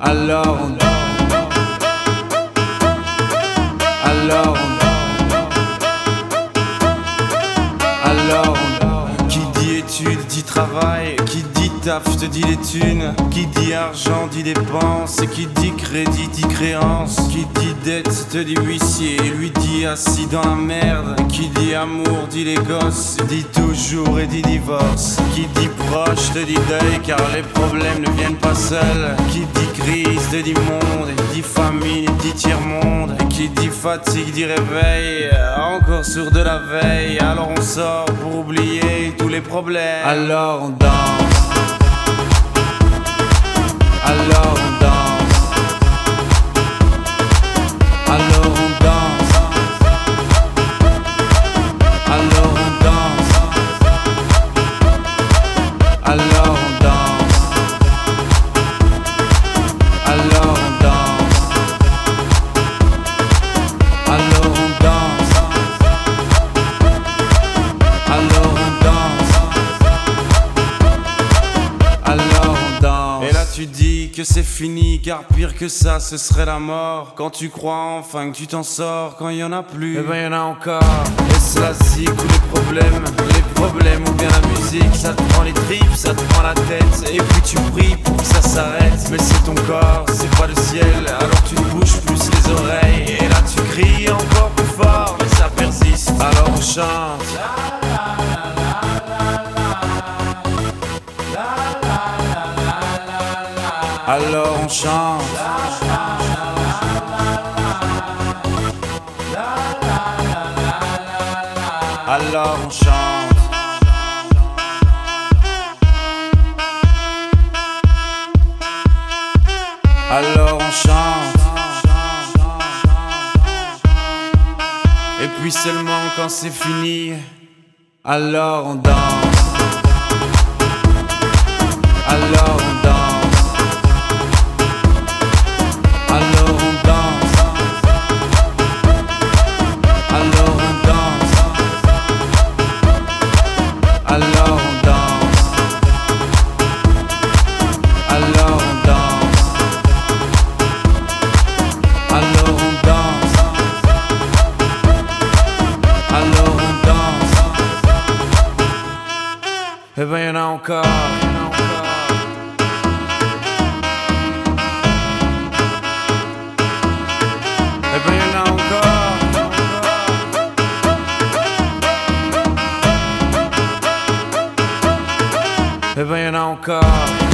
Alors on danse. Alors qui dit études dit travail, qui dit taf te dit les thunes, qui dit argent dit dépenses, qui dit crédit dit créance, qui dit dette te dit huissier, lui dit assis dans la merde, qui dit amour dit les gosses, dit toujours et dit divorce, qui dit proche te dit deuil car les problèmes ne viennent pas seuls, qui dit crise te dit monde, dit famine dit tiers-monde, qui dit fatigue dit réveil, encore sourd de la veille, alors on sort pour oublier tous les problèmes. Alors on danse. Alors on danse. Alors on danse. Alors on danse. Alors on danse. Alors on danse. Alors on danse. Alors on danse. Alors on danse. Et là tu dis que c'est fini, car pire que ça ce serait la mort. Quand tu crois enfin que tu t'en sors, quand il y en a plus, eh ben y en a encore. Et cela zig tous les problèmes ou bien la musique, ça te prend les tripes, ça te prend la tête. Et puis tu pries pour que ça s'arrête, mais c'est ton corps, c'est pas le ciel. Alors tu te bouges plus les oreilles, et là tu cries encore plus fort, mais ça persiste. Alors on chante. Alors on chante. Alors on chante. Alors on chante. Et puis seulement quand c'est fini, alors on danse. Alors on danse. Alors on danse. Alors on danse. Alors on danse. Alors on danse. Alors on danse. Alors on danse. Eh ben y'en a encore. Eh ben y'en a encore. Eh ben y'en a encore.